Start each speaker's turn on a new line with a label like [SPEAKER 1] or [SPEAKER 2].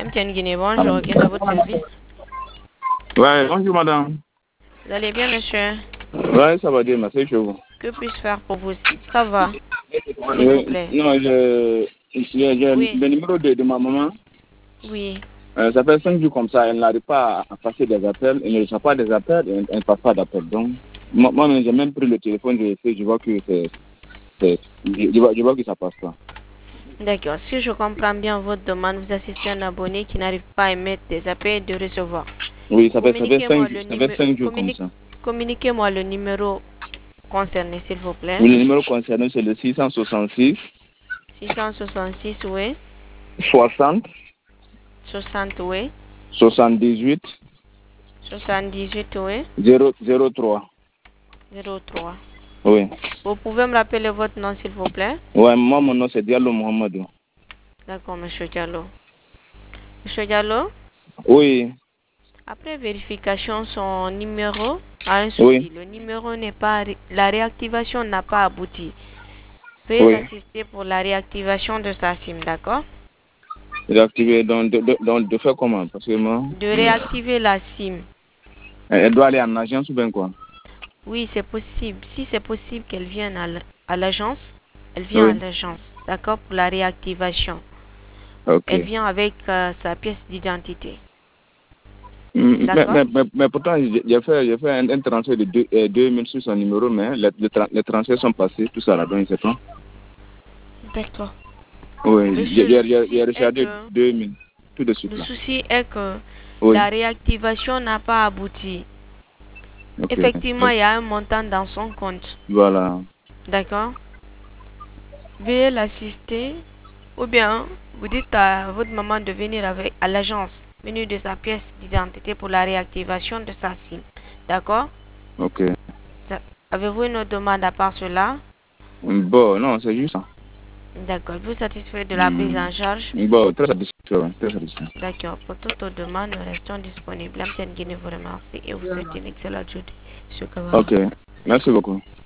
[SPEAKER 1] MTN Guinée, bonjour, quel est votre service?
[SPEAKER 2] Ouais, bonjour madame.
[SPEAKER 1] Vous allez bien, monsieur?
[SPEAKER 2] Ouais, ça va bien, merci chez vous.
[SPEAKER 1] Que puis-je faire pour vous? Ça va, s'il vous plaît.
[SPEAKER 2] Non, j'ai
[SPEAKER 1] Oui,
[SPEAKER 2] le numéro de ma maman.
[SPEAKER 1] oui.
[SPEAKER 2] Ça fait 5 jours comme ça, elle n'arrive pas à passer des appels, elle ne reçoit pas des appels, elle ne passe pas d'appels. Donc, moi, j'ai même pris le téléphone, je vois que je vois que ça passe pas.
[SPEAKER 1] D'accord. Si je comprends bien votre demande, vous assistez un abonné qui n'arrive pas à émettre des appels et de recevoir.
[SPEAKER 2] Oui, ça fait 5
[SPEAKER 1] Communiquez-moi
[SPEAKER 2] jours,
[SPEAKER 1] le
[SPEAKER 2] ça fait
[SPEAKER 1] numéro.
[SPEAKER 2] 5 jours comme ça.
[SPEAKER 1] Communiquez-moi le numéro concerné, s'il vous plaît.
[SPEAKER 2] Oui, le numéro concerné, c'est le 666
[SPEAKER 1] 666, oui.
[SPEAKER 2] 60
[SPEAKER 1] 60, oui.
[SPEAKER 2] 78
[SPEAKER 1] 78, oui.
[SPEAKER 2] 003.
[SPEAKER 1] 03.
[SPEAKER 2] Oui.
[SPEAKER 1] Vous pouvez me rappeler votre nom, s'il vous plaît?
[SPEAKER 2] Ouais, moi, mon nom, c'est Diallo Mohamedou.
[SPEAKER 1] D'accord, monsieur Diallo. Monsieur Diallo,
[SPEAKER 2] Oui,
[SPEAKER 1] après vérification, son numéro a un
[SPEAKER 2] oui,
[SPEAKER 1] souci. Le numéro n'est pas... La réactivation n'a pas abouti. Veuillez
[SPEAKER 2] oui.
[SPEAKER 1] assister pour la réactivation de sa SIM, d'accord?
[SPEAKER 2] Réactiver, donc de faire comment? Parce que moi,
[SPEAKER 1] De réactiver la SIM.
[SPEAKER 2] elle doit aller en agence ou bien quoi?
[SPEAKER 1] Oui, c'est possible. Si c'est possible qu'elle vienne à l'agence, elle vient à
[SPEAKER 2] Oui,
[SPEAKER 1] l'agence, d'accord, pour la réactivation.
[SPEAKER 2] ok.
[SPEAKER 1] Elle vient avec sa pièce d'identité,
[SPEAKER 2] Mm,
[SPEAKER 1] d'accord?
[SPEAKER 2] mais pourtant, j'ai fait un transfert de 2000 sur son numéro, mais les transferts sont passés, tout ça là, donc je sais pas.
[SPEAKER 1] D'accord.
[SPEAKER 2] Oui,
[SPEAKER 1] Monsieur, le
[SPEAKER 2] j'ai
[SPEAKER 1] souci est
[SPEAKER 2] rechargé
[SPEAKER 1] que
[SPEAKER 2] 2000, tout de suite
[SPEAKER 1] Le
[SPEAKER 2] là.
[SPEAKER 1] souci est que
[SPEAKER 2] Oui,
[SPEAKER 1] la réactivation n'a pas abouti.
[SPEAKER 2] ok.
[SPEAKER 1] Effectivement, il y a un montant dans son compte.
[SPEAKER 2] Voilà.
[SPEAKER 1] D'accord? Veuillez l'assister ou bien vous dites à votre maman de venir à l'agence, venir de sa pièce d'identité pour la réactivation de sa SIM. D'accord?
[SPEAKER 2] Ok.
[SPEAKER 1] Avez-vous une autre demande à part cela?
[SPEAKER 2] Bon, non, c'est juste ça.
[SPEAKER 1] D'accord. Vous satisfait de la prise en charge?
[SPEAKER 2] Bon, très satisfait, ouais, très satisfait.
[SPEAKER 1] D'accord. Pour toute autre demande, nous restons disponibles. Amtienne Guinée vous remercie et vous souhaite une excellente journée. Monsieur Kamara.
[SPEAKER 2] Ok, merci beaucoup.